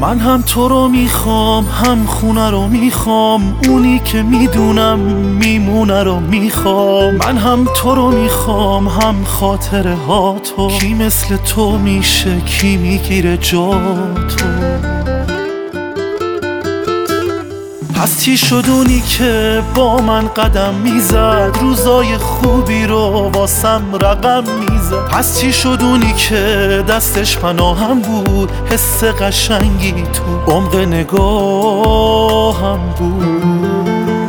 من هم تو رو میخوام، هم خونه رو میخوام، اونی که میدونم میمونه رو میخوام. من هم تو رو میخوام، هم خاطره ها تو. کی مثل تو میشه، کی میگیره جا تو؟ پس چی شد اونی که با من قدم میزد، روزای خوبی رو واسم رقم میزد؟ پس چی شد اونی که دستش پناهم بود، حس قشنگی تو عمق نگاهم بود؟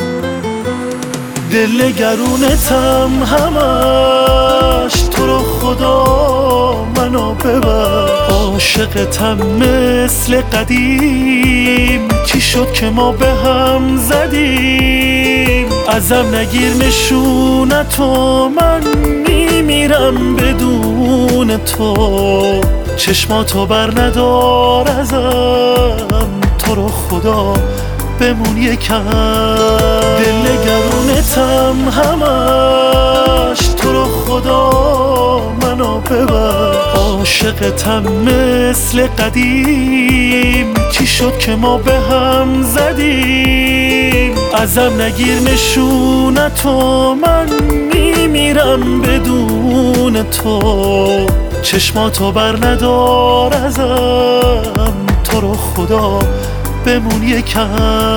دل گرونتم همش، تو رو خدا منو ببر. عاشقتم مثل قدیم، چی شد که ما به هم زدیم؟ ازم نگیر نشونتو، من میمیرم بدون تو. چشماتو بر ندار ازم، تو رو خدا بمون یکم. دل گرونتم همش، تو رو خدا منو ببر. عاشقتم مثل قدیم، چی شد که ما به هم زدیم؟ ازم نگیر نشونتو، من میمیرم بدون تو. چشماتو بر ندار ازم، تو رو خدا بمون یکم.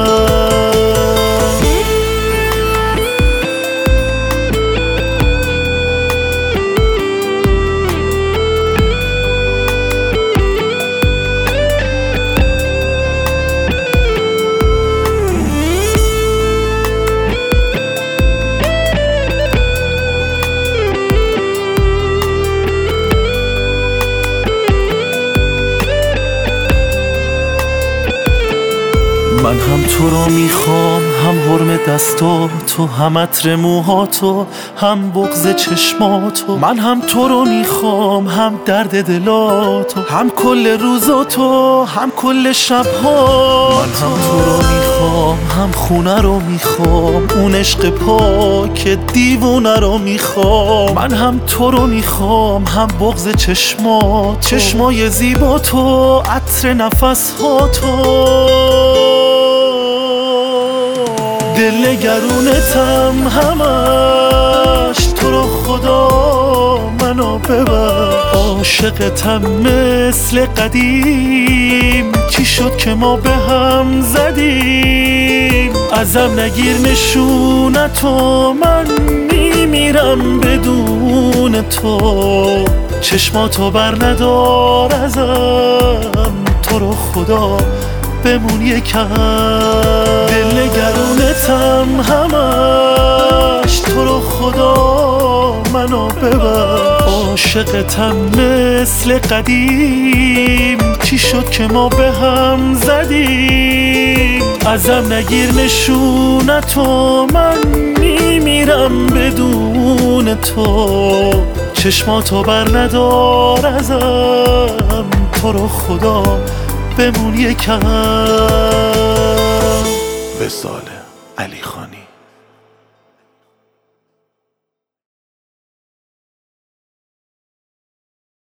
من هم تو رو میخوام، هم حرم دستاتو، هم عطر موهاتو، هم بغض چشماتو. من هم تو رو میخوام، هم درد دلاتو، هم کل روزاتو، هم کل شبهاتو. من هم تو رو میخوام، هم خونه رو میخوام، اون عشق پاک دیوونه رو میخوام. من هم تو رو میخوام، هم بغض چشماتو، چشمای زیباتو، عطر نفسهاتو. دل گرونتم همش، تو رو خدا منو ببر. عاشقتم مثل قدیم، چی شد که ما به هم زدیم؟ ازم نگیر نشونتو، من میمیرم بدون تو. چشماتو بر ندار ازم، تو رو خدا بمون یکم. دل گرونتم همش، تو رو خدا منو ببر. عاشقتم مثل قدیم، چی شد که ما به هم زدیم؟ ازم نگیر نشونتو، من میمیرم بدون تو. چشماتو بر ندار ازم، تو رو خدا بمون یکم. وصال علی خان.